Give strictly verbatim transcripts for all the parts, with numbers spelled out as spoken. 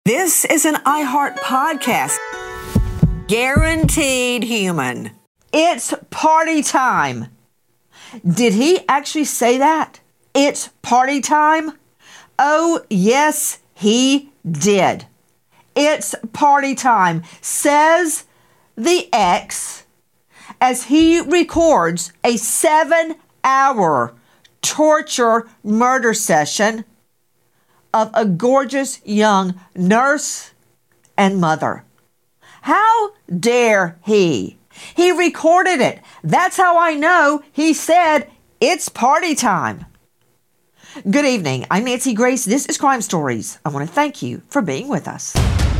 This is an iHeart podcast. Guaranteed human. It's party time. Did he actually say that? It's party time? Oh, yes, he did. It's party time, says the ex, as he records a seven-hour torture murder session of a gorgeous young nurse and mother. How dare he? He recorded it. That's how I know he said it's party time. Good evening. I'm Nancy Grace. This is Crime Stories. I want to thank you for being with us.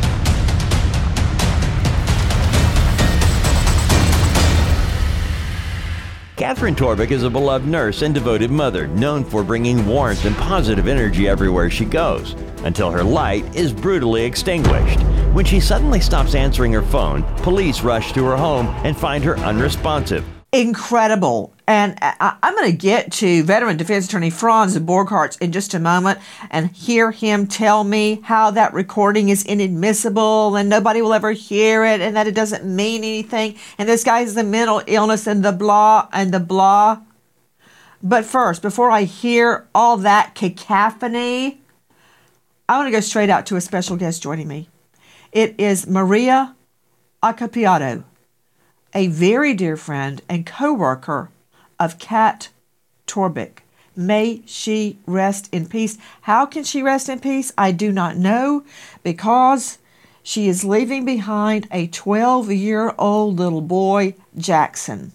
Catherine Torbick is a beloved nurse and devoted mother, known for bringing warmth and positive energy everywhere she goes, until her light is brutally extinguished. When she suddenly stops answering her phone, police rush to her home and find her unresponsive. Incredible. And I, I'm going to get to veteran defense attorney Franz Borghardt in just a moment and hear him tell me how that recording is inadmissible and nobody will ever hear it and that it doesn't mean anything. And this guy has the mental illness and the blah and the blah. But first, before I hear all that cacophony, I want to go straight out to a special guest joining me. It is Maria Accapiato, a very dear friend and co-worker of Kat Torbick. May she rest in peace. How can she rest in peace? I do not know, because she is leaving behind a twelve-year-old little boy, Jackson.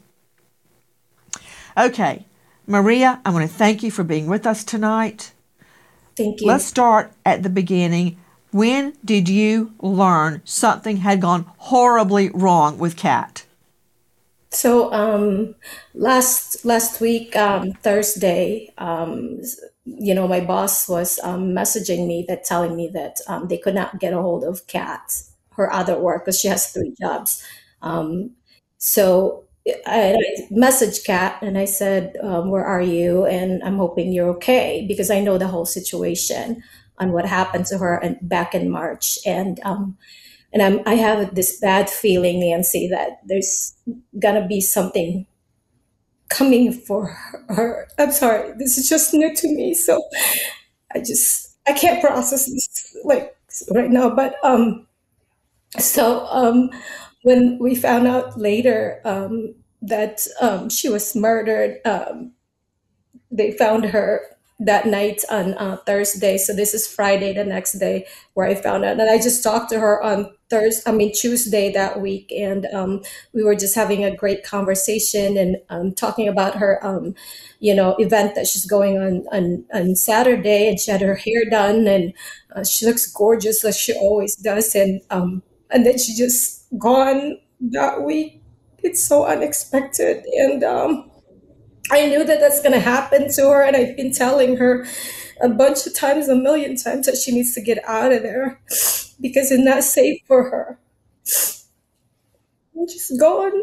Okay, Maria, I want to thank you for being with us tonight. Thank you. Let's start at the beginning. When did you learn something had gone horribly wrong with Kat? So um, last last week, um, Thursday, um, you know, my boss was um, messaging me that telling me that um, they could not get a hold of Kat, her other work, because she has three jobs. Um, so I, I messaged Kat and I said, um, "Where are you?" And I'm hoping you're okay, because I know the whole situation on what happened to her and back in March. And um, And I'm, I have this bad feeling, Nancy, that there's gonna be something coming for her. I'm sorry, this is just new to me, so I just I can't process this like right now. But um, so um, when we found out later um, that um, she was murdered, um, they found her that night on uh, Thursday. So this is Friday, the next day, where I found out. And I just talked to her on Thursday, I mean Tuesday that week, and um, we were just having a great conversation and um, talking about her, um, you know, event that she's going on, on on Saturday. And she had her hair done, and uh, she looks gorgeous as she always does. And um, and then she just gone that week. It's so unexpected, and um, I knew that that's going to happen to her, and I've been telling her a bunch of times, a million times, that she needs to get out of there because it's not safe for her. I'm just gone.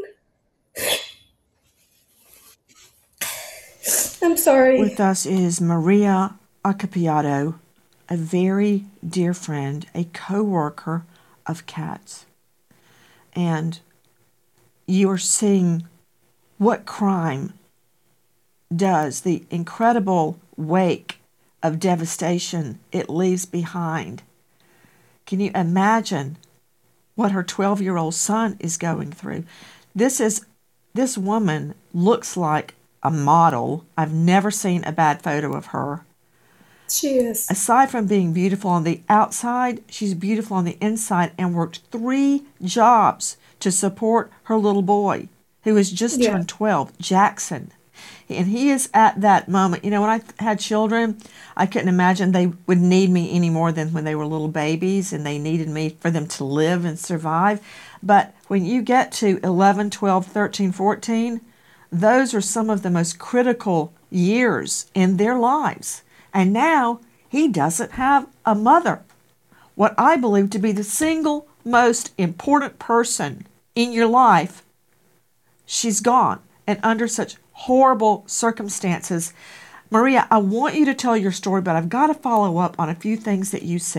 I'm sorry. With us is Maria Accapiato, a very dear friend, a co-worker of Kat's. And you are seeing what crime does, the incredible wake of devastation it leaves behind. Can you imagine what her twelve-year-old son is going through? This is this woman looks like a model. I've never seen a bad photo of her. She is. Aside from being beautiful on the outside, she's beautiful on the inside, and worked three jobs to support her little boy, who has just Yeah. turned twelve, Jackson. And he is at that moment. You know, when I had children, I couldn't imagine they would need me any more than when they were little babies and they needed me for them to live and survive. But when you get to eleven, twelve, thirteen, fourteen, those are some of the most critical years in their lives. And now he doesn't have a mother. What I believe to be the single most important person in your life, she's gone. And under such horrible circumstances. Maria, I want you to tell your story, but I've got to follow up on a few things that you said.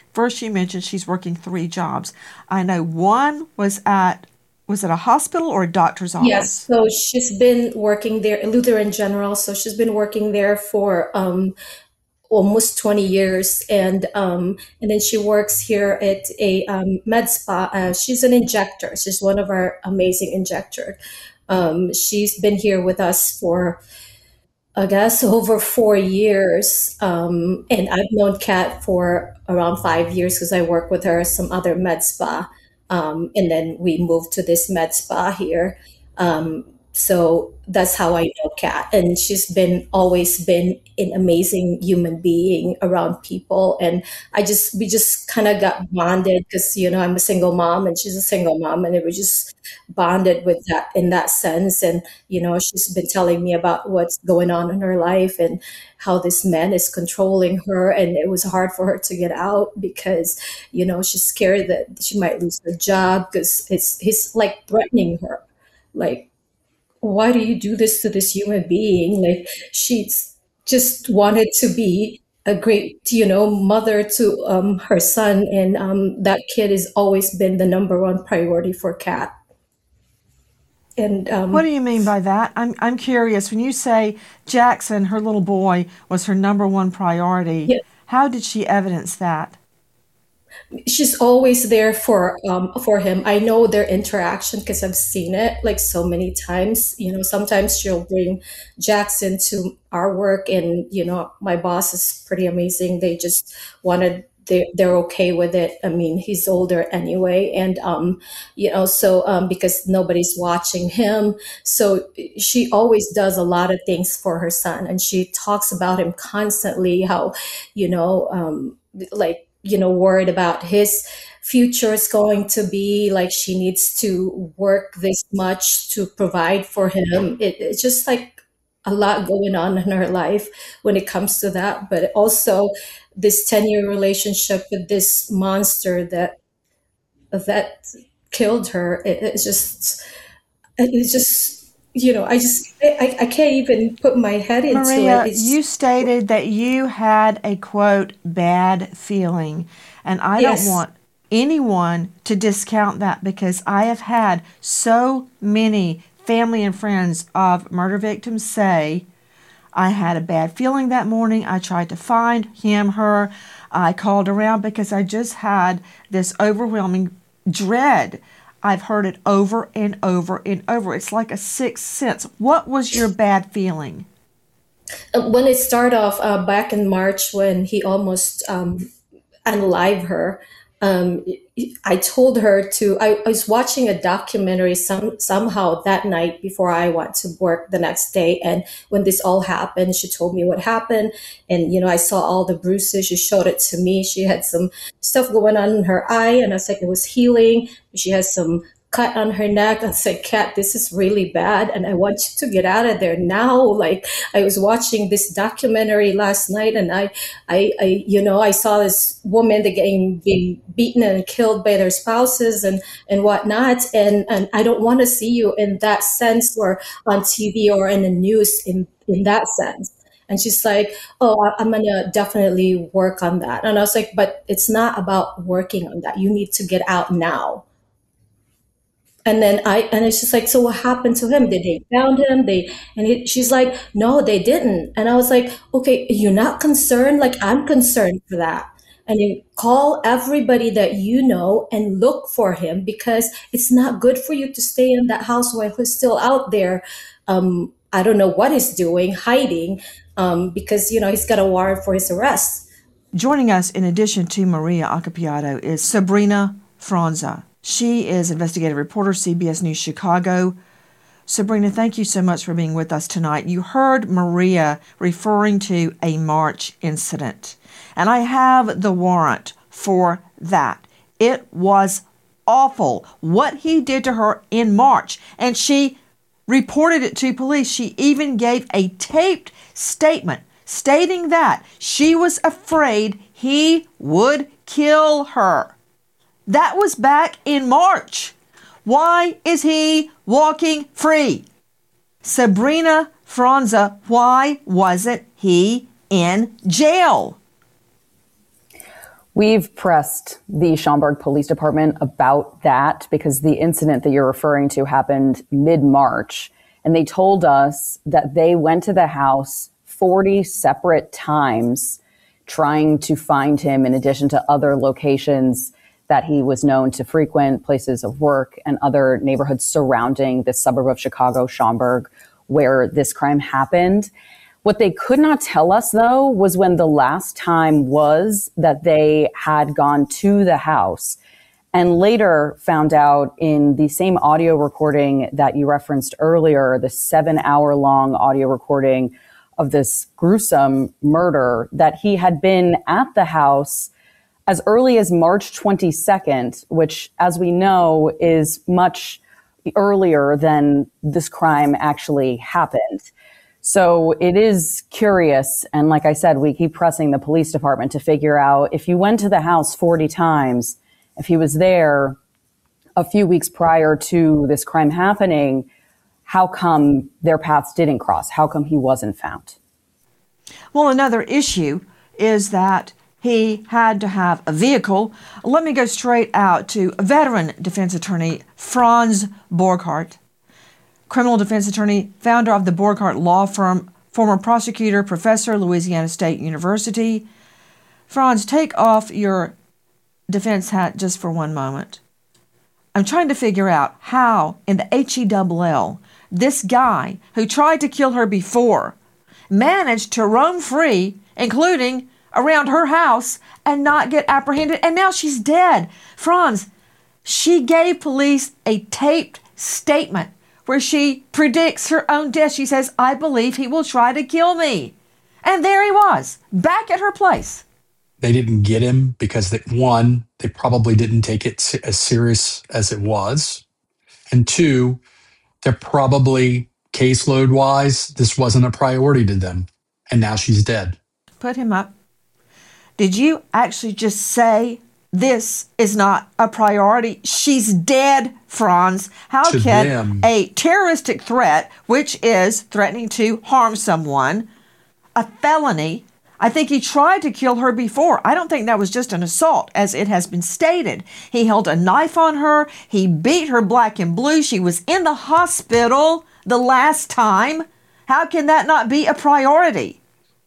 First, you mentioned she's working three jobs. I know one was at, was it a hospital or a doctor's Yes, office? so she's been working there, Lutheran General. So she's been working there for um, almost twenty years, and um, and then she works here at a um, med spa. Uh, she's an injector. She's one of our amazing injectors. Um, she's been here with us for, I guess, over four years. Um, and I've known Kat for around five years because I work with her at some other med spa. Um, and then we moved to this med spa here. Um, so that's how I know Kat. And she's been always been an amazing human being around people. And I just, we just kind of got bonded because, you know, I'm a single mom and she's a single mom. And it was just bonded with that in that sense. And, you know, she's been telling me about what's going on in her life and how this man is controlling her. And it was hard for her to get out because, you know, she's scared that she might lose her job because it's he's like threatening her. Like, why do you do this to this human being? Like, she's just wanted to be a great, you know, mother to um, her son. And um, that kid has always been the number one priority for Kat. And What do um, you mean by that? I'm I'm curious. When you say Jackson, her little boy, was her number one priority, yeah, how did she evidence that? she's always there for um for him. I know their interaction because I've seen it like so many times. You know, sometimes she'll bring Jackson to our work, and you know, my boss is pretty amazing. They just wanted. They're, they're okay with it. I mean, he's older anyway. And, um, you know, so um, because nobody's watching him. So she always does a lot of things for her son. And she talks about him constantly, how, you know, um, like, you know, worried about his future is going to be. Like, she needs to work this much to provide for him. It, it's just like a lot going on in her life when it comes to that. But also this ten year relationship with this monster that that killed her. It, it's just, it's just, you know, I just, I, I can't even put my head into it. Maria, It's, you stated that you had a quote, bad feeling. And I don't yes. want anyone to discount that because I have had so many family and friends of murder victims say, I had a bad feeling that morning. I tried to find him, her. I called around because I just had this overwhelming dread. I've heard it over and over and over. It's like a sixth sense. What was your bad feeling? Uh, When it started off uh, back in March when he almost um, unalive her, um, I told her to. I, I was watching a documentary some somehow that night before I went to work the next day, and when this all happened, she told me what happened, and you know I saw all the bruises. She showed it to me. She had some stuff going on in her eye, and I was like, it was healing. She has some cut on her neck. I said, Kat, this is really bad, and I want you to get out of there now. Like, I was watching this documentary last night, and I, I, I you know, I saw this woman that getting being beaten and killed by their spouses and and whatnot, and and I don't want to see you in that sense, or on T V or in the news in in that sense. And she's like, oh, I- I'm gonna definitely work on that. And I was like, but it's not about working on that. You need to get out now. And then I, and it's just like, so what happened to him? Did they found him? They, and it, she's like, no, they didn't. And I was like, okay, you're not concerned? Like, I'm concerned for that. And you call everybody that you know and look for him, because it's not good for you to stay in that house while he's still out there. Um, I don't know what he's doing, hiding, um, because, you know, he's got a warrant for his arrest. Joining us in addition to Maria Accapiato is Sabrina Franza. She is investigative reporter, C B S News Chicago. Sabrina, thank you so much for being with us tonight. You heard Maria referring to a March incident, and I have the warrant for that. It was awful what he did to her in March, and she reported it to police. She even gave a taped statement stating that she was afraid he would kill her. That was back in March. Why is he walking free? Sabrina Franza, why wasn't he in jail? We've pressed the Schaumburg Police Department about that because the incident that you're referring to happened mid-March. And they told us that they went to the house forty separate times trying to find him, in addition to other locations that he was known to frequent, places of work and other neighborhoods surrounding the suburb of Chicago, Schaumburg, where this crime happened. What they could not tell us, though, was when the last time was that they had gone to the house, and later found out in the same audio recording that you referenced earlier, the seven hour long audio recording of this gruesome murder, that he had been at the house as early as March twenty-second, which, as we know, is much earlier than this crime actually happened. So it is curious. And like I said, we keep pressing the police department to figure out if you went to the house forty times, if he was there a few weeks prior to this crime happening, how come their paths didn't cross? How come he wasn't found? Well, another issue is that he had to have a vehicle. Let me go straight out to veteran defense attorney Franz Borghardt, criminal defense attorney, founder of the Borghardt Law Firm, former prosecutor, professor, Louisiana State University. Franz, take off your defense hat just for one moment. I'm trying to figure out how in the H E L L this guy who tried to kill her before managed to roam free, including around her house, and not get apprehended, and now she's dead. Franz, she gave police a taped statement where she predicts her own death. She says, I believe he will try to kill me. And there he was, back at her place. They didn't get him because, they, one, they probably didn't take it as serious as it was. And two, they're probably, caseload-wise, this wasn't a priority to them. And now she's dead. Put him up. Did you actually just say this is not a priority? She's dead, Franz. How To can them. a terroristic threat, which is threatening to harm someone, a felony? I think he tried to kill her before. I don't think that was just an assault, as it has been stated. He held a knife on her. He beat her black and blue. She was in the hospital the last time. How can that not be a priority?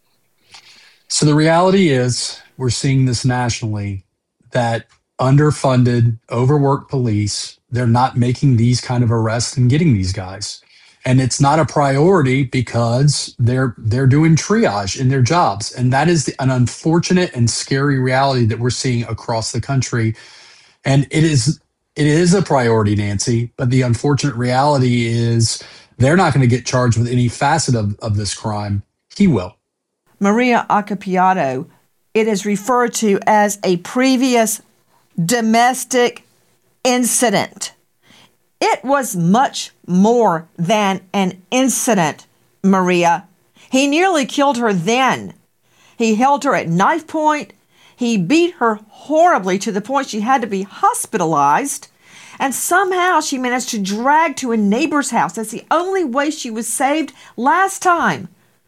So the reality is, we're seeing this nationally, that underfunded, overworked police, they're not making these kind of arrests and getting these guys. And it's not a priority because they're they're doing triage in their jobs. And that is the, an unfortunate and scary reality that we're seeing across the country. And it is it is a priority, Nancy, but the unfortunate reality is they're not going to get charged with any facet of, of this crime. He will. Maria Accapiato, it is referred to as a previous domestic incident. It was much more than an incident, Maria. He nearly killed her then. He held her at knife point. He beat her horribly to the point she had to be hospitalized. And somehow she managed to drag to a neighbor's house. That's the only way she was saved last time.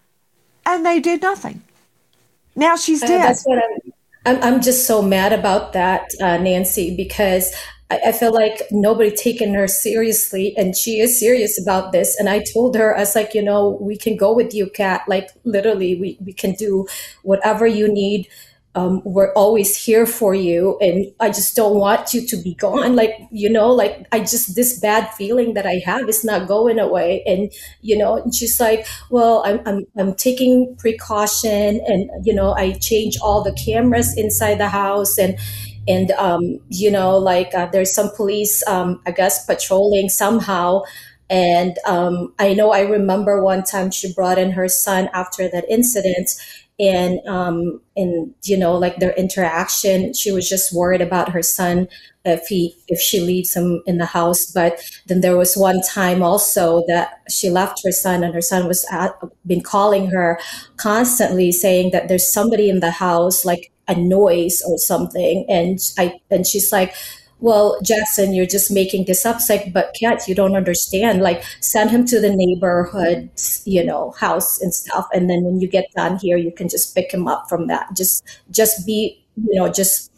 And they did nothing. Now she's Uh, dead. that's what I'm, I'm. I'm just so mad about that, uh, Nancy, because I, I feel like nobody taken her seriously, and she is serious about this. And I told her, I was like, you know, we can go with you, Kat. Like literally, we we can do whatever you need. Um, we're always here for you, and I just don't want you to be gone. Like, you know, like I just, this bad feeling that I have is not going away. And, you know, and she's like, well, I'm, I'm, I'm taking precaution, and, you know, I change all the cameras inside the house, and, and, um, you know, like uh, there's some police, um, I guess, patrolling somehow. And um, I know I remember one time she brought in her son after that incident. And, um, and, you know, like their interaction, she was just worried about her son if he, if she leaves him in the house. But then there was one time also that she left her son, and her son was at, been calling her constantly saying that there's somebody in the house, like a noise or something. And I, and she's like, well, Jackson, you're just making this up. It's like, but Kat, you don't understand. Like, send him to the neighborhood, you know, house and stuff. And then when you get done here, you can just pick him up from that. Just, just be, you know, just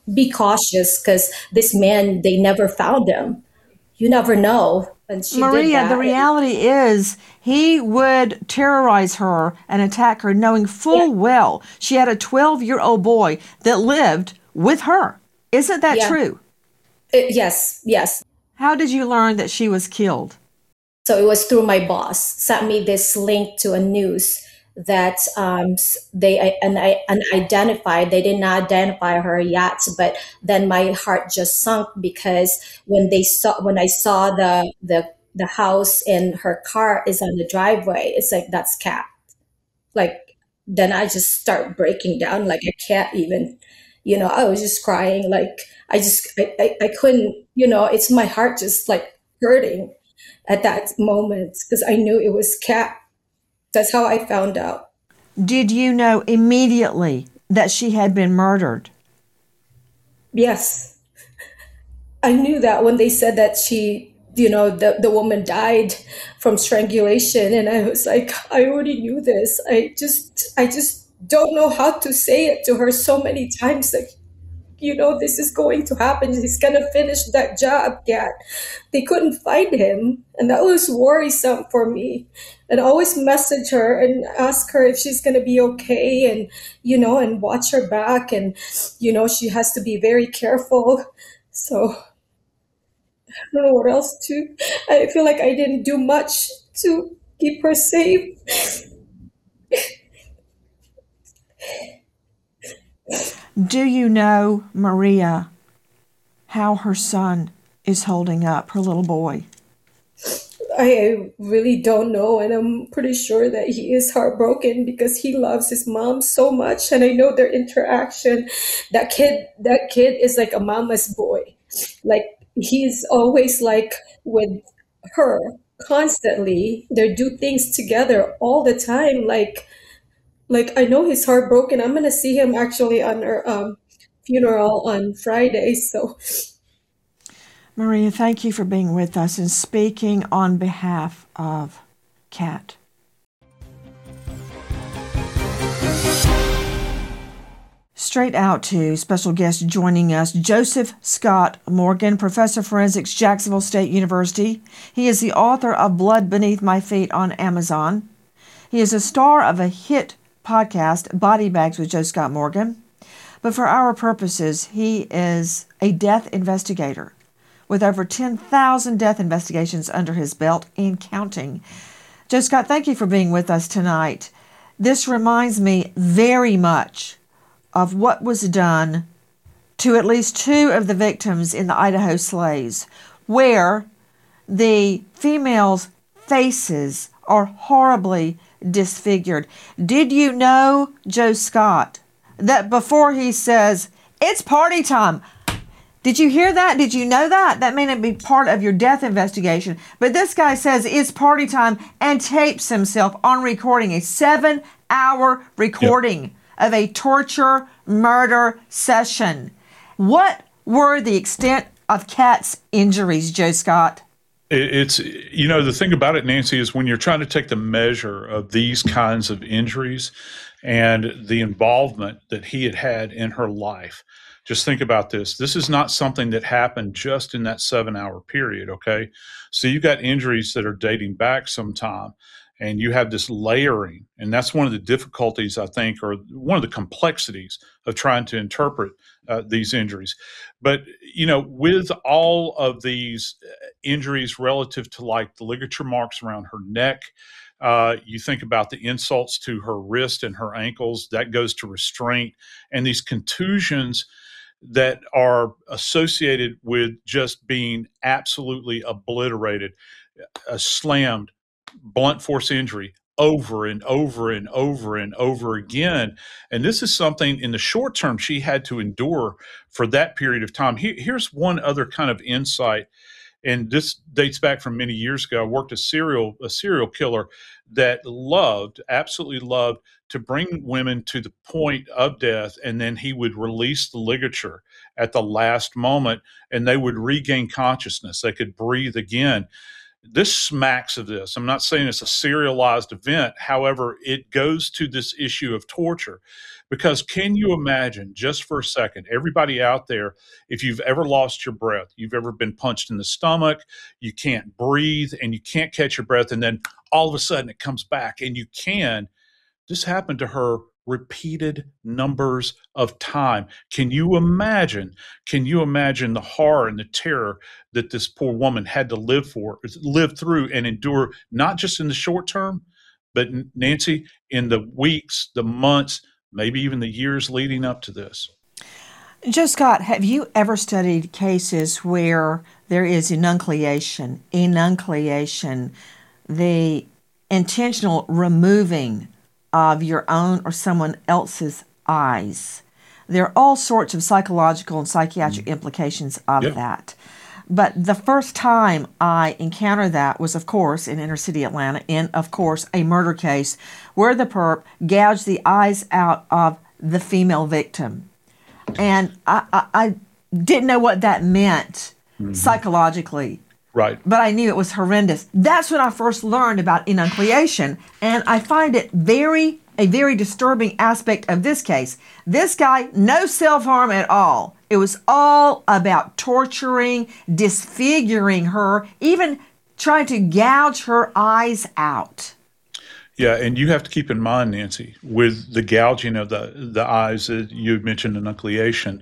be cautious because this man, they never found him. You never know. And she did Maria, that. the reality is he would terrorize her and attack her knowing full Yeah. well she had a twelve-year-old boy that lived with her. Isn't that Yeah. true? It- yes, yes. How did you learn that she was killed? So it was through my boss sent me this link to a news that um, s- they and I unidentified. They did not identify her yet, but then my heart just sunk because when they saw when I saw the the the house and her car is on the driveway, it's like that's Kat. Like then I just start breaking down. Like I can't even, you know, I was just crying. Like I just I I, I couldn't, you know, it's my heart just like hurting at that moment because I knew it was Kat. That's how I found out. Did you know immediately that she had been murdered? Yes. I knew that when they said that she, you know, the, the woman died from strangulation. And I was like, I already knew this. I just, I just don't know how to say it to her so many times. Like, you know, this is going to happen. He's going to finish that job, Kat. They couldn't find him. And that was worrisome for me. And I always message her and ask her if she's going to be okay and, you know, and watch her back. And, you know, she has to be very careful. So I don't know what else to, I feel like I didn't do much to keep her safe. Do you know, Maria, how her son is holding up, her little boy? I really don't know, and I'm pretty sure that he is heartbroken because he loves his mom so much, and I know their interaction. That kid, that kid is like a mama's boy. Like he's always like with her constantly. They do things together all the time. Like, like I know he's heartbroken. I'm gonna see him actually on her um, funeral on Friday. So Maria, thank you for being with us and speaking on behalf of Kat. Straight out to special guest joining us, Joseph Scott Morgan, Professor of Forensics, Jacksonville State University. He is the author of Blood Beneath My Feet on Amazon. He is a star of a hit podcast, Body Bags with Joe Scott Morgan. But for our purposes, he is a death investigator with over ten thousand death investigations under his belt and counting. Joe Scott, thank you for being with us tonight. This reminds me very much of what was done to at least two of the victims in the Idaho sleighs, where the females' faces are horribly disfigured. Did you know, Joe Scott, that before he says, "It's party time," did you hear that? Did you know that? That may not be part of your death investigation. But this guy says it's party time and tapes himself on recording, a seven-hour recording yep. of a torture murder session. What were the extent of Kat's injuries, Joe Scott? It's, you know, the thing about it, Nancy, is when you're trying to take the measure of these kinds of injuries and the involvement that he had had in her life, just think about this. This is not something that happened just in that seven hour period. Okay. So you got injuries that are dating back some time, and you have this layering. And that's one of the difficulties, I think, or one of the complexities of trying to interpret uh, these injuries. But, you know, with all of these injuries relative to like the ligature marks around her neck, Uh, you think about the insults to her wrist and her ankles, that goes to restraint, and these contusions that are associated with just being absolutely obliterated, a slammed, blunt force injury over and over and over and over again. And this is something in the short term she had to endure for that period of time. Here, here's one other kind of insight. And this dates back from many years ago. I worked a serial a serial killer that loved, absolutely loved, to bring women to the point of death, and then he would release the ligature at the last moment, and they would regain consciousness. They could breathe again. This smacks of this. I'm not saying it's a serialized event. However, it goes to this issue of torture, Because can you imagine, just for a second, everybody out there, if you've ever lost your breath, you've ever been punched in the stomach, you can't breathe and you can't catch your breath, and then all of a sudden it comes back and you can. This happened to her repeated numbers of time. Can you imagine? Can you imagine the horror and the terror that this poor woman had to live for, live through and endure, not just in the short term, but Nancy, in the weeks, the months, maybe even the years leading up to this? Joe Scott, have you ever studied cases where there is enucleation, enucleation, the intentional removing of your own or someone else's eyes? There are all sorts of psychological and psychiatric implications of Yeah. that. But the first time I encountered that was, of course, in inner city Atlanta, in, of course, a murder case where the perp gouged the eyes out of the female victim. And I, I, I didn't know what that meant psychologically. Right. But I knew it was horrendous. That's when I first learned about enucleation, and I find it very, a very disturbing aspect of this case. This guy, no self-harm at all. It was all about torturing, disfiguring her, even trying to gouge her eyes out. Yeah, and you have to keep in mind, Nancy, with the gouging of the, the eyes that you mentioned, enucleation,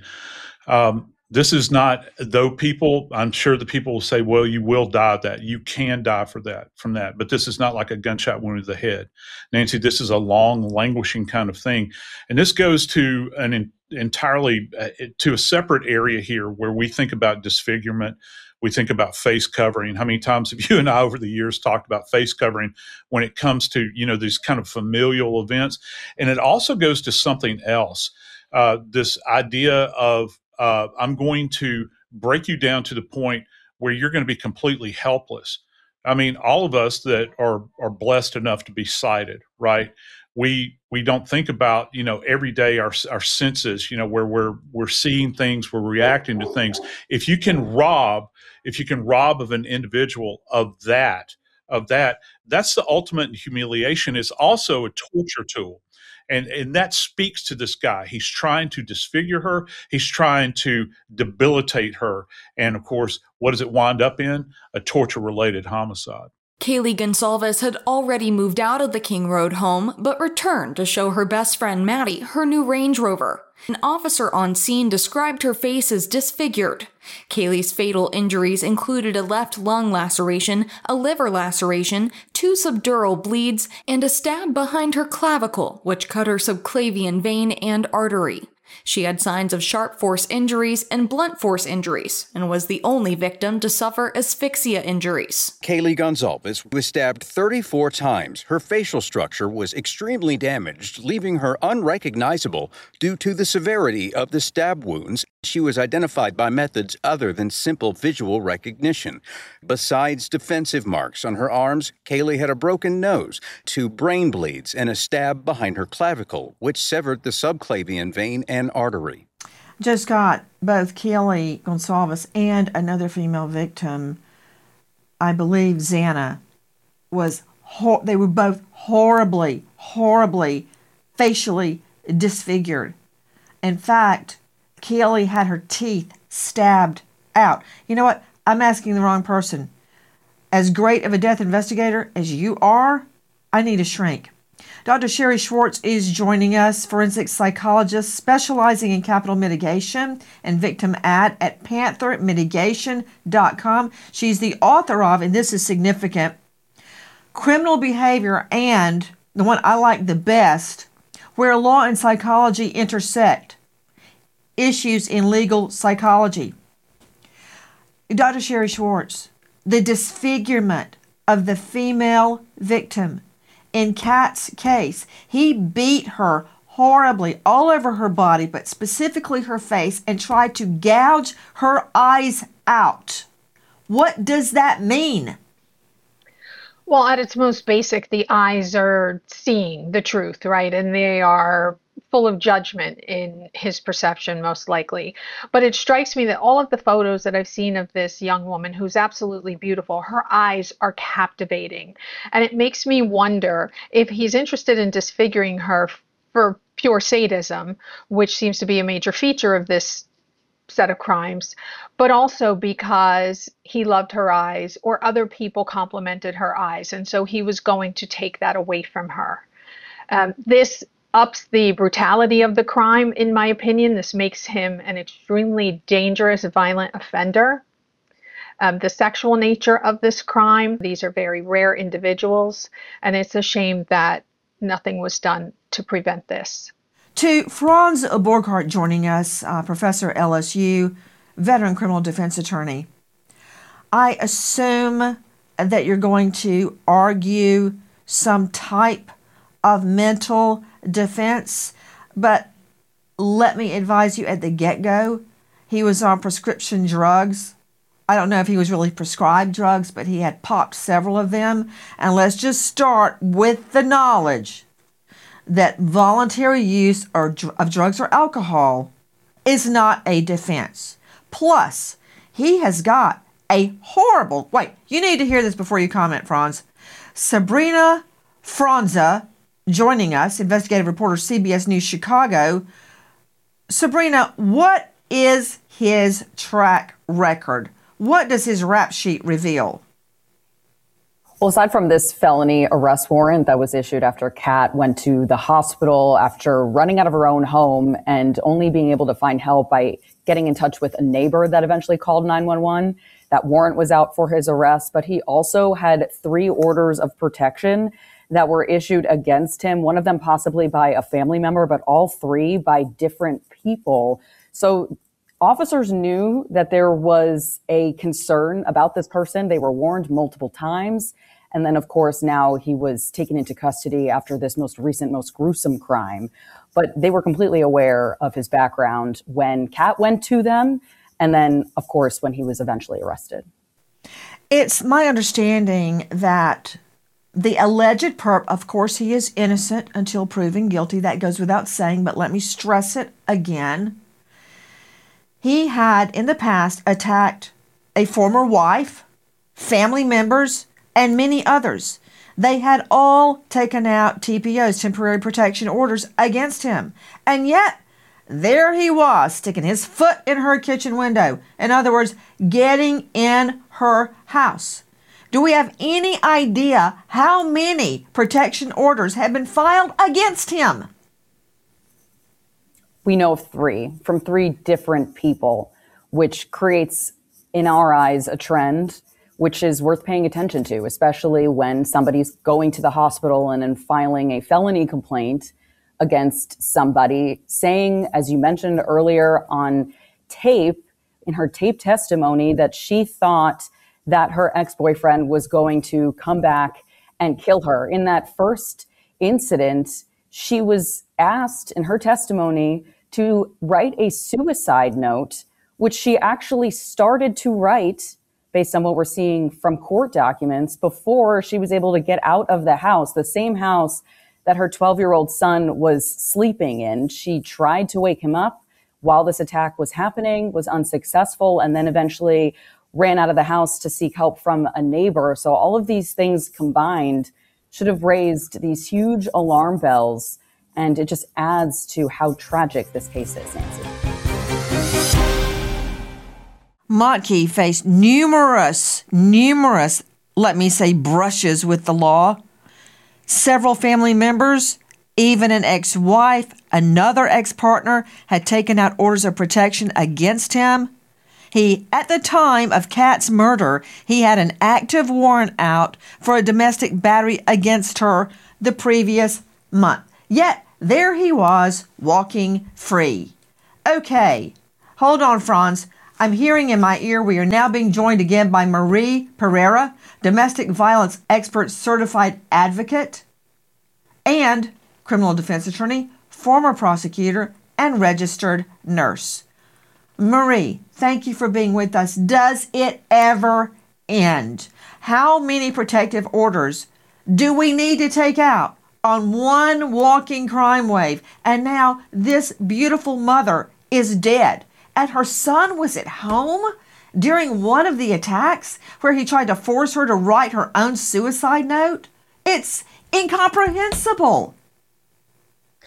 um, this is not, though people, I'm sure the people will say, well, you will die of that. You can die for that, from that. But this is not like a gunshot wound to the head. Nancy, this is a long, languishing kind of thing. And this goes to an in, entirely, uh, to a separate area here where we think about disfigurement. We think about face covering. How many times have you and I over the years talked about face covering when it comes to, you know, these kind of familial events? And it also goes to something else. Uh, this idea of, Uh, I'm going to break you down to the point where you're going to be completely helpless. I mean, all of us that are are blessed enough to be sighted, right? We we don't think about, you know, every day our our senses, you know, where we're we're seeing things, we're reacting to things. If you can rob, if you can rob of an individual of that, of that, that's the ultimate humiliation. Is also a torture tool. And, and that speaks to this guy. He's trying to disfigure her. He's trying to debilitate her. And of course, what does it wind up in? A torture-related homicide. Kaylee Gonsalves had already moved out of the King Road home, but returned to show her best friend Maddie her new Range Rover. An officer on scene described her face as disfigured. Kaylee's fatal injuries included a left lung laceration, a liver laceration, two subdural bleeds, and a stab behind her clavicle, which cut her subclavian vein and artery. She had signs of sharp force injuries and blunt force injuries, and was the only victim to suffer asphyxia injuries. Kaylee Gonsalves was stabbed thirty-four times. Her facial structure was extremely damaged, leaving her unrecognizable due to the severity of the stab wounds. She was identified by methods other than simple visual recognition. Besides defensive marks on her arms, Kaylee had a broken nose, two brain bleeds, and a stab behind her clavicle, which severed the subclavian vein and artery. Joe Scott, both Kaylee Gonsalves and another female victim, I believe Xana, was hor- they were both horribly, horribly facially disfigured. In fact, Kaylee had her teeth stabbed out. You know what? I'm asking the wrong person. As great of a death investigator as you are, I need a shrink. Doctor Sherry Schwartz is joining us, forensic psychologist specializing in capital mitigation and victim ad at panther mitigation dot com. She's the author of, and this is significant, Criminal Behavior and, the one I like the best, Where Law and Psychology Intersect, Issues in Legal Psychology. Doctor Sherry Schwartz, the disfigurement of the female victim. In Kat's case, he beat her horribly all over her body, but specifically her face, and tried to gouge her eyes out. What does that mean? Well, at its most basic, the eyes are seeing the truth, right? And they are full of judgment in his perception, most likely. But it strikes me that all of the photos that I've seen of this young woman, who's absolutely beautiful, her eyes are captivating. And it makes me wonder if he's interested in disfiguring her for pure sadism, which seems to be a major feature of this set of crimes, but also because he loved her eyes or other people complimented her eyes. And so he was going to take that away from her. Um, this ups the brutality of the crime, in my opinion. This makes him an extremely dangerous, violent offender. Um, the sexual nature of this crime, these are very rare individuals, and it's a shame that nothing was done to prevent this. To Franz Borghardt joining us, uh, professor at L S U, veteran criminal defense attorney. I assume that you're going to argue some type of mental defense, but let me advise you at the get-go, he was on prescription drugs. I don't know if he was really prescribed drugs, but he had popped several of them. And let's just start with the knowledge that voluntary use of drugs or alcohol is not a defense. Plus, he has got a horrible, wait, you need to hear this before you comment, Franz. Sabrina Franza joining us, investigative reporter, C B S News Chicago. Sabrina, what is his track record? What does his rap sheet reveal? Well, aside from this felony arrest warrant that was issued after Kat went to the hospital after running out of her own home and only being able to find help by getting in touch with a neighbor that eventually called nine one one, that warrant was out for his arrest, but he also had three orders of protection that were issued against him, one of them possibly by a family member, but all three by different people. So officers knew that there was a concern about this person. They were warned multiple times. And then, of course, now he was taken into custody after this most recent, most gruesome crime. But they were completely aware of his background when Kat went to them. And then, of course, when he was eventually arrested. It's my understanding that the alleged perp, of course, he is innocent until proven guilty. That goes without saying, but let me stress it again. He had in the past attacked a former wife, family members, and many others. They had all taken out T P Os, temporary protection orders, against him. And yet, there he was, sticking his foot in her kitchen window. In other words, getting in her house. Do we have any idea how many protection orders have been filed against him? We know of three, from three different people, which creates, in our eyes, a trend which is worth paying attention to, especially when somebody's going to the hospital and then filing a felony complaint against somebody, saying, as you mentioned earlier on tape, in her tape testimony, that she thought that her ex-boyfriend was going to come back and kill her. In that first incident, she was asked in her testimony to write a suicide note, which she actually started to write based on what we're seeing from court documents before she was able to get out of the house, the same house that her twelve-year-old son was sleeping in. She tried to wake him up while this attack was happening, was unsuccessful, and then eventually ran out of the house to seek help from a neighbor. So all of these things combined should have raised these huge alarm bells, and it just adds to how tragic this case is, Nancy. Mottke faced numerous, numerous, let me say, brushes with the law. Several family members, even an ex-wife, another ex-partner, had taken out orders of protection against him. He, at the time of Kat's murder, he had an active warrant out for a domestic battery against her the previous month. Yet, there he was, walking free. Okay, hold on, Franz. I'm hearing in my ear we are now being joined again by Marie Pereira, domestic violence expert certified advocate and criminal defense attorney, former prosecutor, and registered nurse. Marie, thank you for being with us. Does it ever end? How many protective orders do we need to take out on one walking crime wave? And now this beautiful mother is dead. And her son was at home during one of the attacks where he tried to force her to write her own suicide note. It's incomprehensible.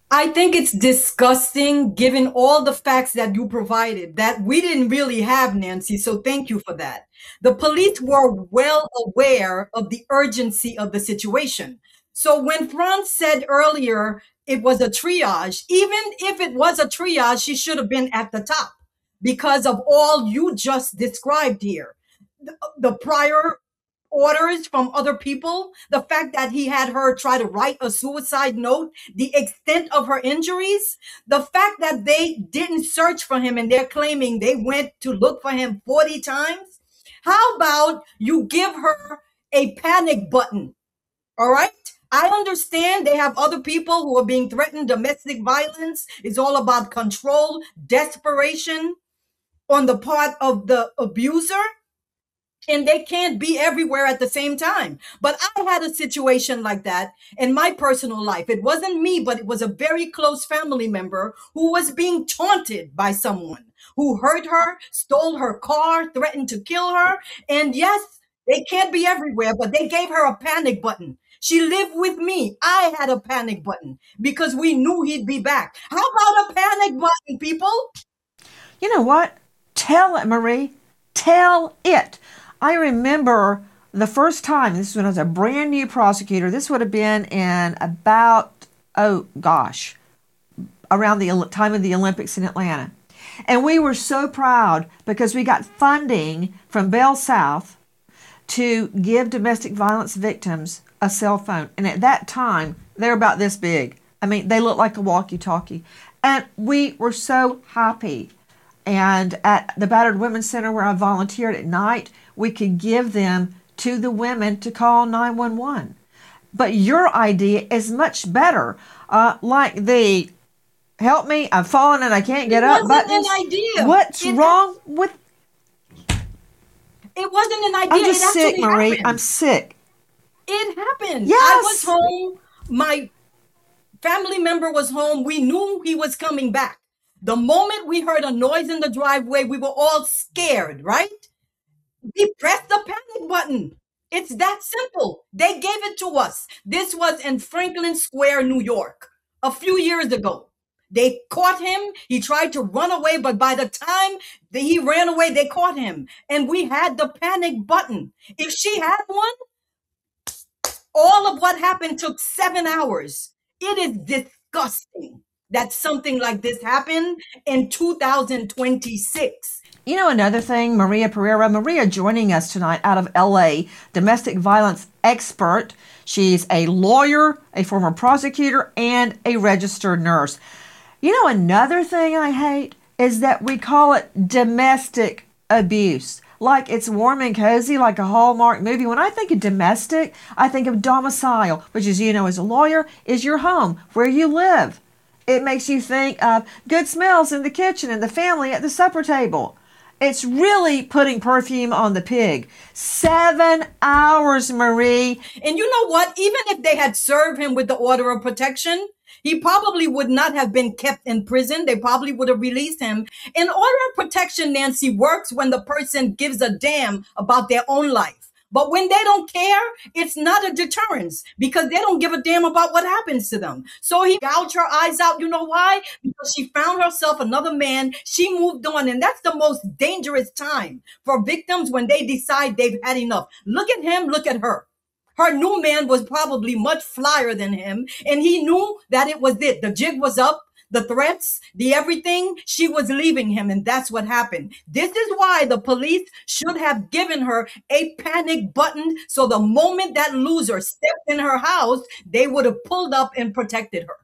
I think it's disgusting given all the facts that you provided that we didn't really have, Nancy. So thank you for that. The police were well aware of the urgency of the situation. So when Franz said earlier it was a triage, even if it was a triage, she should have been at the top because of all you just described here. The, the prior orders from other people, the fact that he had her try to write a suicide note, the extent of her injuries, the fact that they didn't search for him and they're claiming they went to look for him forty times. How about you give her a panic button? All right. I understand they have other people who are being threatened. Domestic violence is all about control, desperation on the part of the abuser. And they can't be everywhere at the same time. But I had a situation like that in my personal life. It wasn't me, but it was a very close family member who was being taunted by someone who hurt her, stole her car, threatened to kill her. And yes, they can't be everywhere, but they gave her a panic button. She lived with me. I had a panic button because we knew he'd be back. How about a panic button, people? You know what? Tell it, Marie. Tell it. I remember the first time, this was when I was a brand new prosecutor, this would have been in about, oh gosh, around the time of the Olympics in Atlanta. And we were so proud because we got funding from Bell South to give domestic violence victims a cell phone. And at that time, they were about this big. I mean, they looked like a walkie-talkie. And we were so happy. And at the Battered Women's Center where I volunteered at night, we could give them to the women to call nine one one. But your idea is much better. Uh, like the, help me, I've fallen and I can't get it up wasn't buttons. An idea. What's it wrong ha- with... It wasn't an idea. I'm just it sick, Marie. Happened. I'm sick. It happened. Yes. I was home. My family member was home. We knew he was coming back. The moment we heard a noise in the driveway, we were all scared, right? We pressed the panic button. It's that simple. They gave it to us. This was in Franklin Square, New York, a few years ago. They caught him. He tried to run away, but by the time that he ran away, they caught him. And we had the panic button. If she had one, all of what happened took seven hours. It is disgusting that something like this happened in two thousand twenty-six. You know, another thing, Maria Pereira, Maria joining us tonight out of L A, domestic violence expert. She's a lawyer, a former prosecutor, and a registered nurse. You know, another thing I hate is that we call it domestic abuse. Like it's warm and cozy, like a Hallmark movie. When I think of domestic, I think of domicile, which, as you know, as a lawyer, is your home, where you live. It makes you think of good smells in the kitchen and the family at the supper table. It's really putting perfume on the pig. Seven hours, Marie. And you know what? Even if they had served him with the order of protection, he probably would not have been kept in prison. They probably would have released him. An order of protection, Nancy, works when the person gives a damn about their own life. But when they don't care, it's not a deterrence because they don't give a damn about what happens to them. So he gouged her eyes out. You know why? Because she found herself another man. She moved on. And that's the most dangerous time for victims when they decide they've had enough. Look at him. Look at her. Her new man was probably much flyer than him. And he knew that it was it. The jig was up. The threats, the everything, she was leaving him. And that's what happened. This is why the police should have given her a panic button. So the moment that loser stepped in her house, they would have pulled up and protected her.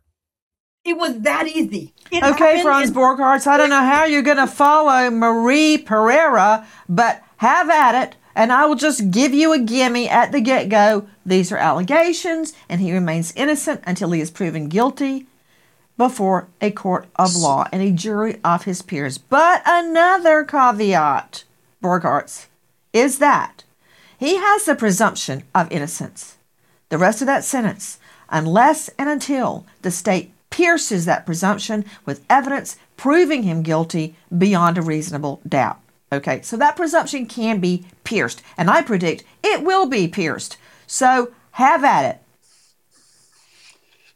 It was that easy. It okay, Franz in- Borghardt, I don't know how you're going to follow Marie Pereira, but have at it. And I will just give you a gimme at the get-go. These are allegations, and he remains innocent until he is proven guilty before a court of law and a jury of his peers. But another caveat, Borghardt, is that he has the presumption of innocence. The rest of that sentence, unless and until the state pierces that presumption with evidence proving him guilty beyond a reasonable doubt. Okay, so that presumption can be pierced, and I predict it will be pierced. So have at it.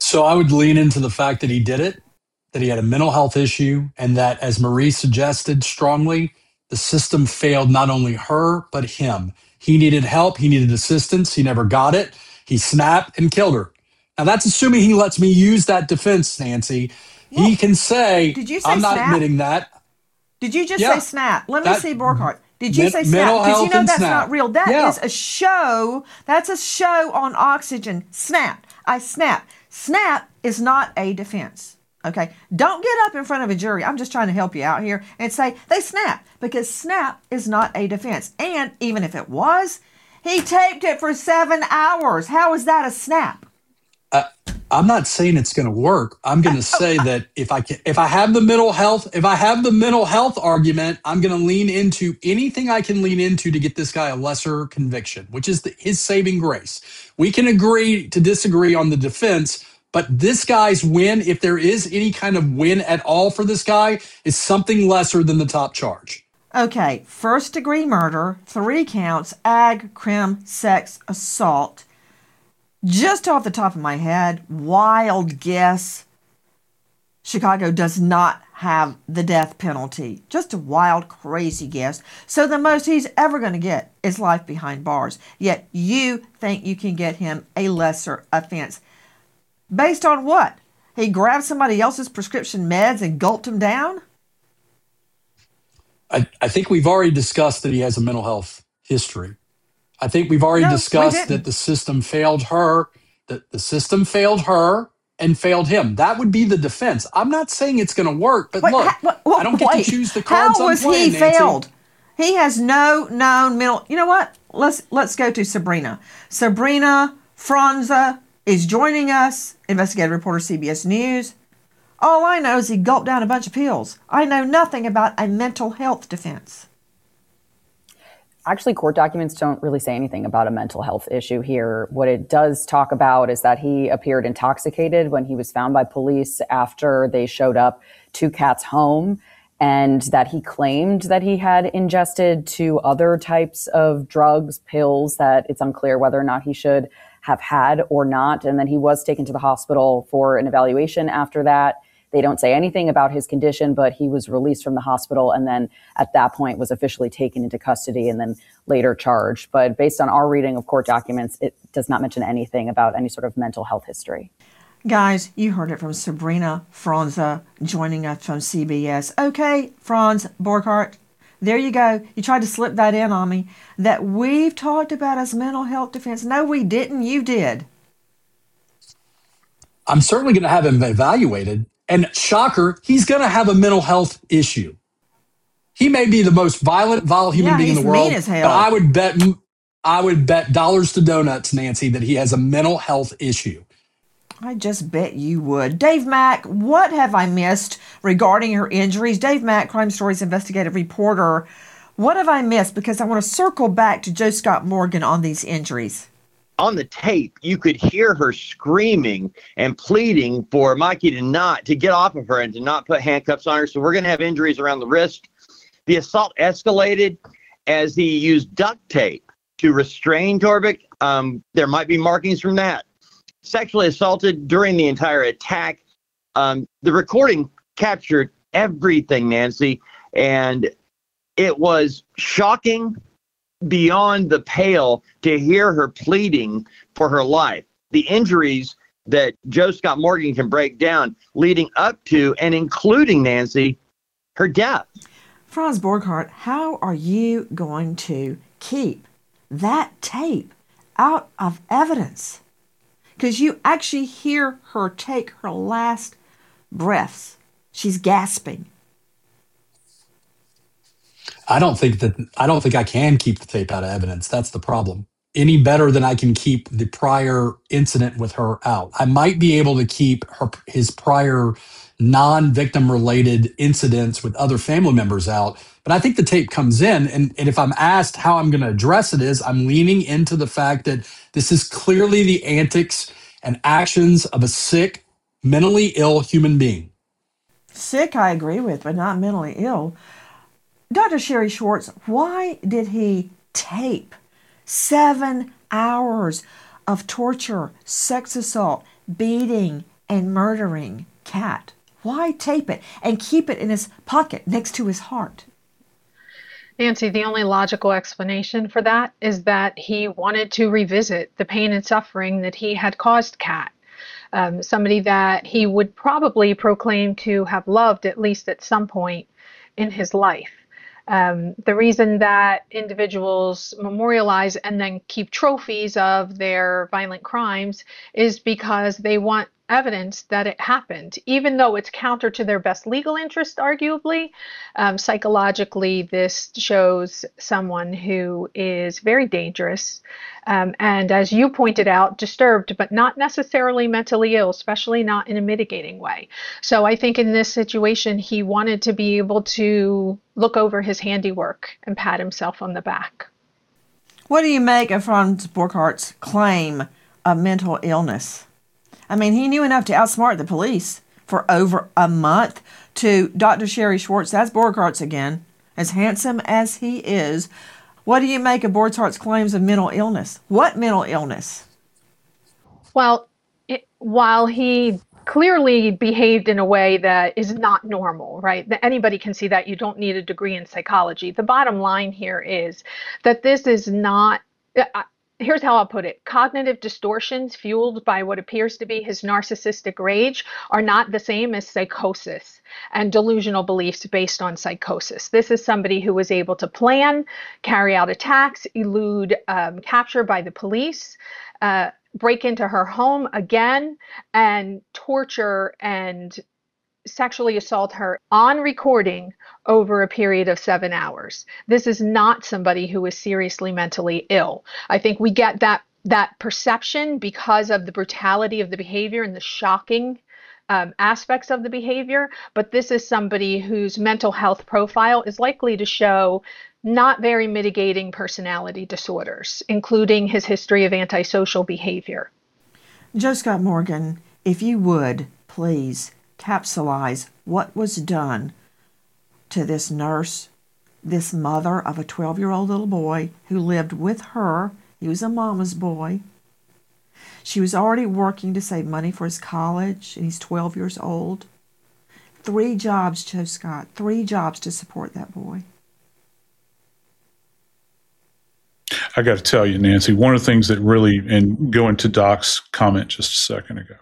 So I would lean into the fact that he did it, that he had a mental health issue, and that, as Marie suggested strongly, the system failed not only her, but him. He needed help. He needed assistance. He never got it. He snapped and killed her. Now, that's assuming he lets me use that defense, Nancy. Well, he can say, did you say I'm not snap? admitting that. Did you just Yeah. say snap? Let me That- see, Borghardt. Did you Men- say mental snap? Because you health know and that's snap. not real. That is Yeah. a show. That's a show on Oxygen. Snap. I snap. Snap is not a defense. Okay? Don't get up in front of a jury. I'm just trying to help you out here and say they snap, because snap is not a defense. And even if it was, he taped it for seven hours. How is that a snap? Uh, I'm not saying it's going to work. I'm going to say that if I can, if I have the mental health, if I have the mental health argument, I'm going to lean into anything I can lean into to get this guy a lesser conviction, which is the, his saving grace. We can agree to disagree on the defense, but this guy's win, if there is any kind of win at all for this guy, is something lesser than the top charge. Okay, first degree murder, three counts, ag, crim, sex, assault. Just off the top of my head, wild guess, Chicago does not have the death penalty. Just a wild, crazy guess. So the most he's ever going to get is life behind bars. Yet you think you can get him a lesser offense. Based on what? He grabbed somebody else's prescription meds and gulped him down? I, I think we've already discussed that he has a mental health history. I think we've already No, we discussed didn't. that the system failed her, that the system failed her and failed him. That would be the defense. I'm not saying it's going to work, but Wait, look, ha- wha- wha- I don't get wait. to choose the cards How I'm was playing, he Nancy. failed? He has no known mental. You know what? Let's let's go to Sabrina. Sabrina Franza is joining us, investigative reporter, C B S News. All I know is he gulped down a bunch of pills. I know nothing about a mental health defense. Actually, court documents don't really say anything about a mental health issue here. What it does talk about is that he appeared intoxicated when he was found by police after they showed up to Kat's home, and that he claimed that he had ingested two other types of drugs, pills, that it's unclear whether or not he should have had or not. And then he was taken to the hospital for an evaluation after that. They don't say anything about his condition, but he was released from the hospital and then at that point was officially taken into custody and then later charged. But based on our reading of court documents, it does not mention anything about any sort of mental health history. Guys, you heard it from Sabrina Franza joining us from C B S. Okay, Franz Borghardt, there you go. You tried to slip that in on me. That we've talked about as mental health defense. No, we didn't. You did. I'm certainly going to have him evaluated. And shocker, he's going to have a mental health issue. He may be the most violent, vile human Yeah, being in he's the world, mean as hell. but I would bet, I would bet dollars to donuts, Nancy, that he has a mental health issue. I just bet you would. Dave Mack, what have I missed regarding her injuries? Dave Mack, Crime Stories investigative reporter. What have I missed? Because I want to circle back to Joe Scott Morgan on these injuries. On the tape, you could hear her screaming and pleading for Mikey to not, to get off of her and to not put handcuffs on her. So we're going to have injuries around the wrist. The assault escalated as he used duct tape to restrain Torvik. Um, there might be markings from that. Sexually assaulted during the entire attack. Um, the recording captured everything, Nancy, and it was shocking beyond the pale to hear her pleading for her life. The injuries that Joe Scott Morgan can break down leading up to and including, Nancy, her death. Franz Borghardt, how are you going to keep that tape out of evidence? Because you actually hear her take her last breaths. She's gasping. I don't think that I don't think I can keep the tape out of evidence. That's the problem. Any better than I can keep the prior incident with her out. I might be able to keep her his prior non-victim related incidents with other family members out, but I think the tape comes in, and, and if I'm asked how I'm going to address it is I'm leaning into the fact that this is clearly the antics and actions of a sick, mentally ill human being. Sick, I agree with, but not mentally ill. Doctor Sherry Schwartz, why did he tape seven hours of torture, sex assault, beating, and murdering Kat? Why tape it and keep it in his pocket next to his heart? Nancy, the only logical explanation for that is that he wanted to revisit the pain and suffering that he had caused Kat. Um, somebody that he would probably proclaim to have loved at least at some point in his life. Um, the reason that individuals memorialize and then keep trophies of their violent crimes is because they want evidence that it happened, even though it's counter to their best legal interest, arguably. Um, psychologically, this shows someone who is very dangerous. Um, and as you pointed out, disturbed, but not necessarily mentally ill, especially not in a mitigating way. So I think in this situation, he wanted to be able to look over his handiwork and pat himself on the back. What do you make of Franz Borchardt's claim of mental illness? I mean, he knew enough to outsmart the police for over a month. To Doctor Sherry Schwartz, that's Borchardt's again, as handsome as he is. What do you make of Borchardt's claims of mental illness? What mental illness? Well, it, while he clearly behaved in a way that is not normal, right? That anybody can see that. You don't need a degree in psychology. The bottom line here is that this is not... Uh, Here's how I'll put it. Cognitive distortions fueled by what appears to be his narcissistic rage are not the same as psychosis and delusional beliefs based on psychosis. This is somebody who was able to plan, carry out attacks, elude um, capture by the police, uh, break into her home again, and torture and sexually assault her on recording over a period of seven hours. This is not somebody who is seriously mentally ill. I think we get that that perception because of the brutality of the behavior and the shocking um, aspects of the behavior, but this is somebody whose mental health profile is likely to show not very mitigating personality disorders, including his history of antisocial behavior. Joe Scott Morgan, if you would, please capsulize what was done to this nurse, this mother of a twelve-year-old little boy who lived with her. He was a mama's boy. She was already working to save money for his college, and he's twelve years old. Three jobs, Joe Scott, three jobs to support that boy. I got to tell you, Nancy, one of the things that really, and going to Doc's comment just a second ago,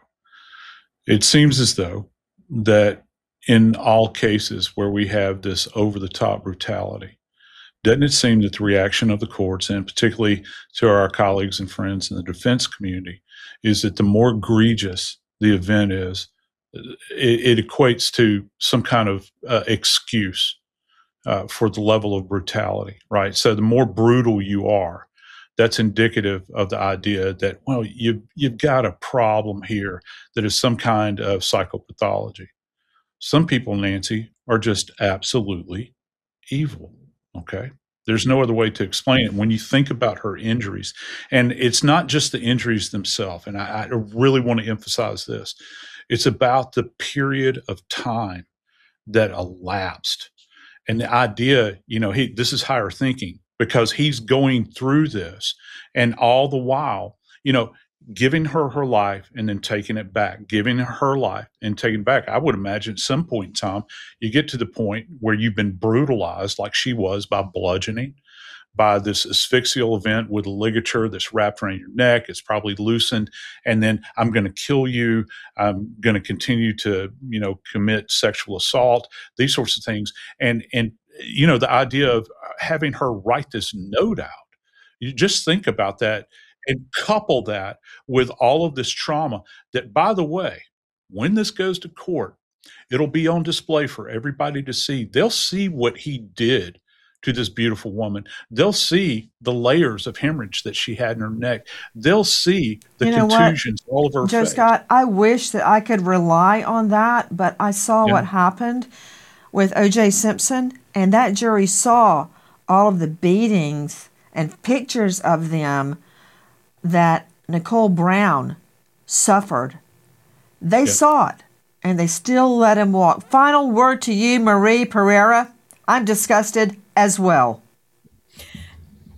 it seems as though that in all cases where we have this over-the-top brutality, doesn't it seem that the reaction of the courts, and particularly to our colleagues and friends in the defense community, is that the more egregious the event is, it, it equates to some kind of uh, excuse uh, for the level of brutality, right? So the more brutal you are, that's indicative of the idea that, well, you've, you've got a problem here that is some kind of psychopathology. Some people, Nancy, are just absolutely evil, okay? There's no other way to explain it. When you think about her injuries, and it's not just the injuries themselves, and I, I really want to emphasize this, it's about the period of time that elapsed. And the idea, you know, he, this is higher thinking, because he's going through this, and all the while, you know, giving her her life and then taking it back, giving her life and taking it back. I would imagine at some point in time, you get to the point where you've been brutalized like she was by bludgeoning, by this asphyxial event with a ligature that's wrapped around your neck. It's probably loosened. And then I'm going to kill you. I'm going to continue to, you know, commit sexual assault, these sorts of things. And, and, you know, the idea of having her write this note out, you just think about that and couple that with all of this trauma that, by the way, when this goes to court, it'll be on display for everybody to see. They'll see what he did to this beautiful woman. They'll see the layers of hemorrhage that she had in her neck. They'll see the you know contusions what? all over her Joe face. Scott, I wish that I could rely on that, but I saw Yeah. what happened with O J Simpson, and that jury saw all of the beatings and pictures of them that Nicole Brown suffered. They Yeah. saw it, and they still let him walk. Final word to you, Marie Pereira. I'm disgusted as well.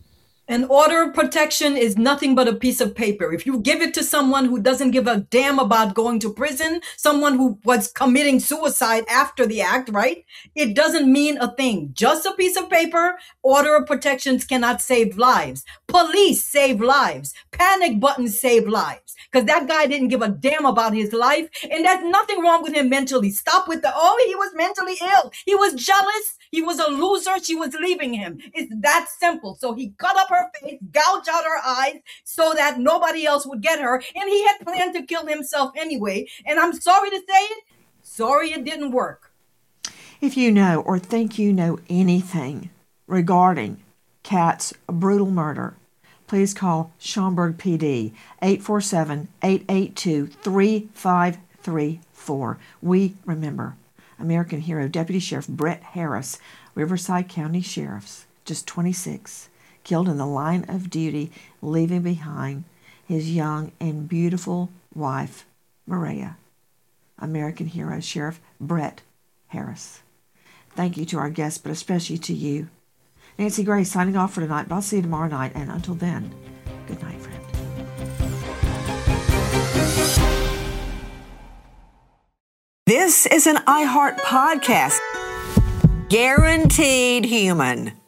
An order of protection is nothing but a piece of paper. If you give it to someone who doesn't give a damn about going to prison, someone who was committing suicide after the act, right? It doesn't mean a thing. Just a piece of paper. Order of protections cannot save lives. Police save lives. Panic buttons save lives. Because that guy didn't give a damn about his life. And there's nothing wrong with him mentally. Stop with the, oh, he was mentally ill. He was jealous. He was a loser. She was leaving him. It's that simple. So he cut up her face, gouged out her eyes so that nobody else would get her. And he had planned to kill himself anyway. And I'm sorry to say it. Sorry it didn't work. If you know or think you know anything regarding Kat's brutal murder, please call Schaumburg P D, eight four seven, eight eight two, three five three four. We remember American hero Deputy Sheriff Brett Harris, Riverside County Sheriff's, just twenty-six, killed in the line of duty, leaving behind his young and beautiful wife, Maria. American hero Sheriff Brett Harris. Thank you to our guests, but especially to you. Nancy Gray signing off for tonight, but I'll see you tomorrow night, and until then, good night, friend. This is an iHeart podcast. Guaranteed human.